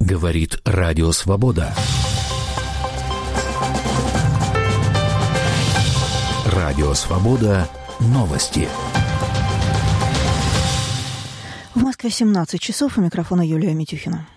Говорит Радио Свобода. Радио Свобода. Новости. В Москве 17 часов. У микрофона Юлия Митюхина.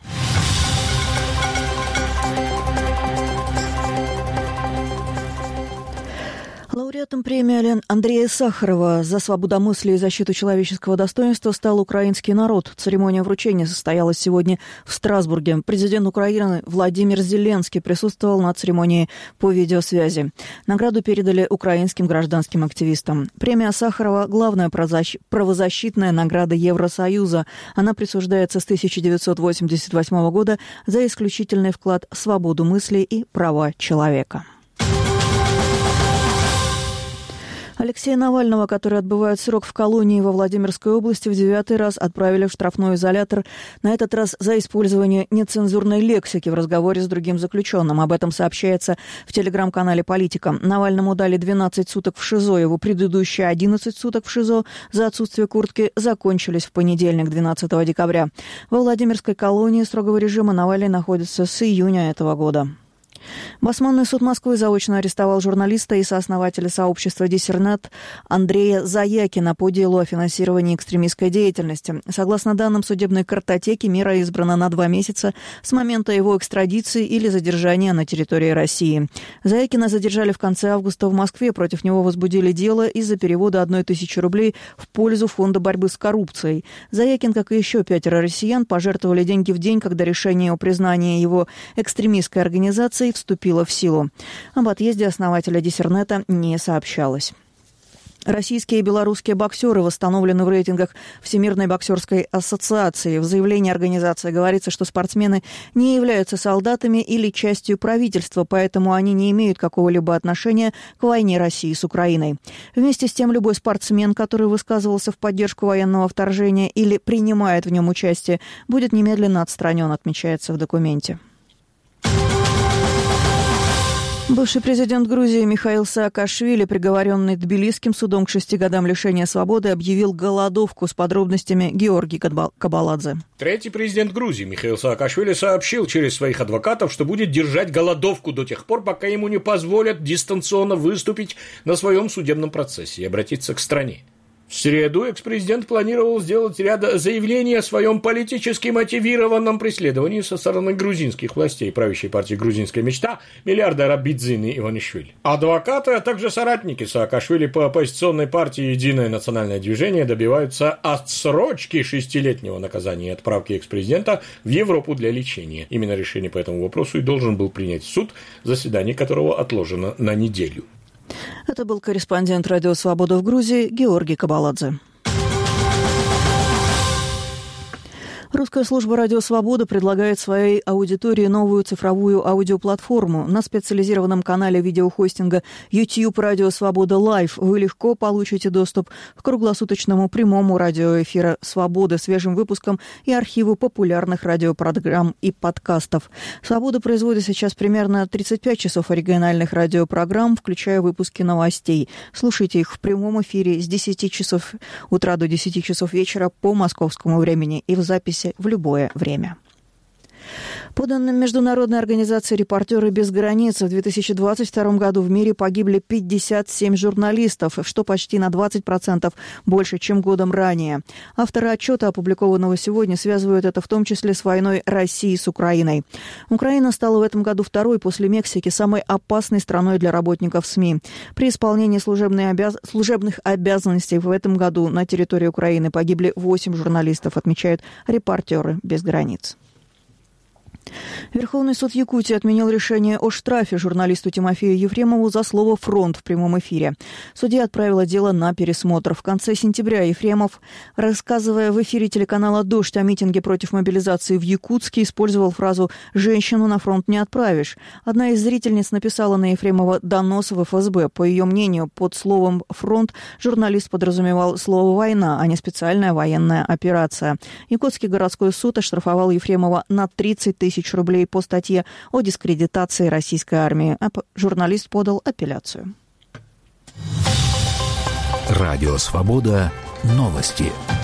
Лауреатом премии Андрея Сахарова за свободомыслие и защиту человеческого достоинства стал украинский народ. Церемония вручения состоялась сегодня в Страсбурге. Президент Украины Владимир Зеленский присутствовал на церемонии по видеосвязи. Награду передали украинским гражданским активистам. Премия Сахарова – главная правозащитная награда Евросоюза. Она присуждается с 1988 года за исключительный вклад в свободу мысли и права человека. Алексея Навального, который отбывает срок в колонии во Владимирской области, в 9-й раз отправили в штрафной изолятор, на этот раз за использование нецензурной лексики в разговоре с другим заключенным. Об этом сообщается в телеграм-канале «Политика». Навальному дали 12 суток в ШИЗО. Его предыдущие 11 суток в ШИЗО за отсутствие куртки закончились в понедельник, 12 декабря. Во Владимирской колонии строгого режима Навальный находится с июня этого года. Басманный суд Москвы заочно арестовал журналиста и сооснователя сообщества «Диссернет» Андрея Заякина по делу о финансировании экстремистской деятельности. Согласно данным судебной картотеки, мера избрана на 2 месяца с момента его экстрадиции или задержания на территории России. Заякина задержали в конце августа в Москве. Против него возбудили дело из-за перевода 1000 рублей в пользу Фонда борьбы с коррупцией. Заякин, как и еще 5 россиян, пожертвовали деньги в день, когда решение о признании его экстремистской организации вступила в силу. Об отъезде основателя Диссернета не сообщалось. Российские и белорусские боксеры восстановлены в рейтингах Всемирной боксерской ассоциации. В заявлении организации говорится, что спортсмены не являются солдатами или частью правительства, поэтому они не имеют какого-либо отношения к войне России с Украиной. Вместе с тем, любой спортсмен, который высказывался в поддержку военного вторжения или принимает в нем участие, будет немедленно отстранен, отмечается в документе. Бывший президент Грузии Михаил Саакашвили, приговоренный Тбилисским судом к 6 годам лишения свободы, объявил голодовку. С подробностями Георгий Кабаладзе. Третий президент Грузии Михаил Саакашвили сообщил через своих адвокатов, что будет держать голодовку до тех пор, пока ему не позволят дистанционно выступить на своем судебном процессе и обратиться к стране. В среду экс-президент планировал сделать ряд заявлений о своем политически мотивированном преследовании со стороны грузинских властей правящей партии «Грузинская мечта» миллиардера Бидзины Иванишвили. Адвокаты, а также соратники Саакашвили по оппозиционной партии «Единое национальное движение» добиваются отсрочки 6-летнего наказания и отправки экс-президента в Европу для лечения. Именно решение по этому вопросу и должен был принять суд, заседание которого отложено на неделю. Это был корреспондент «Радио Свобода» в Грузии Георгий Кабаладзе. Русская служба «Радио Свобода» предлагает своей аудитории новую цифровую аудиоплатформу. На специализированном канале видеохостинга YouTube «Радио Свобода Лайв» вы легко получите доступ к круглосуточному прямому радиоэфиру «Свободы», свежим выпускам и архиву популярных радиопрограмм и подкастов. «Свобода» производит сейчас примерно 35 часов оригинальных радиопрограмм, включая выпуски новостей. Слушайте их в прямом эфире с 10 часов утра до 10 часов вечера по московскому времени и в записи в любое время. По данным Международной организации «Репортеры без границ», в 2022 году в мире погибли 57 журналистов, что почти на 20% больше, чем годом ранее. Авторы отчета, опубликованного сегодня, связывают это в том числе с войной России с Украиной. Украина стала в этом году второй после Мексики самой опасной страной для работников СМИ. При исполнении служебных обязанностей в этом году на территории Украины погибли 8 журналистов, отмечают «Репортеры без границ». Верховный суд Якутии отменил решение о штрафе журналисту Тимофею Ефремову за слово «фронт» в прямом эфире. Судья отправила дело на пересмотр. В конце сентября Ефремов, рассказывая в эфире телеканала «Дождь» о митинге против мобилизации в Якутске, использовал фразу «женщину на фронт не отправишь». Одна из зрительниц написала на Ефремова донос в ФСБ. По ее мнению, под словом «фронт» журналист подразумевал слово «война», а не специальная военная операция. Якутский городской суд оштрафовал Ефремова на 30 тысяч рублей по статье о дискредитации российской армии. Журналист подал апелляцию. Радио Свобода. Новости.